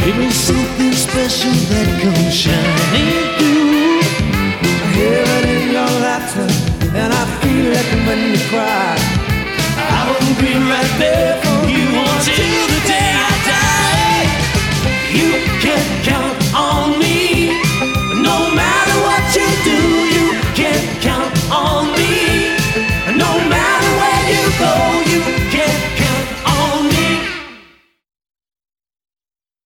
Give me something special that comes shining through. I hear it in your laughter, and I feel it when you cry. I will be right there for you until the day I die. You can count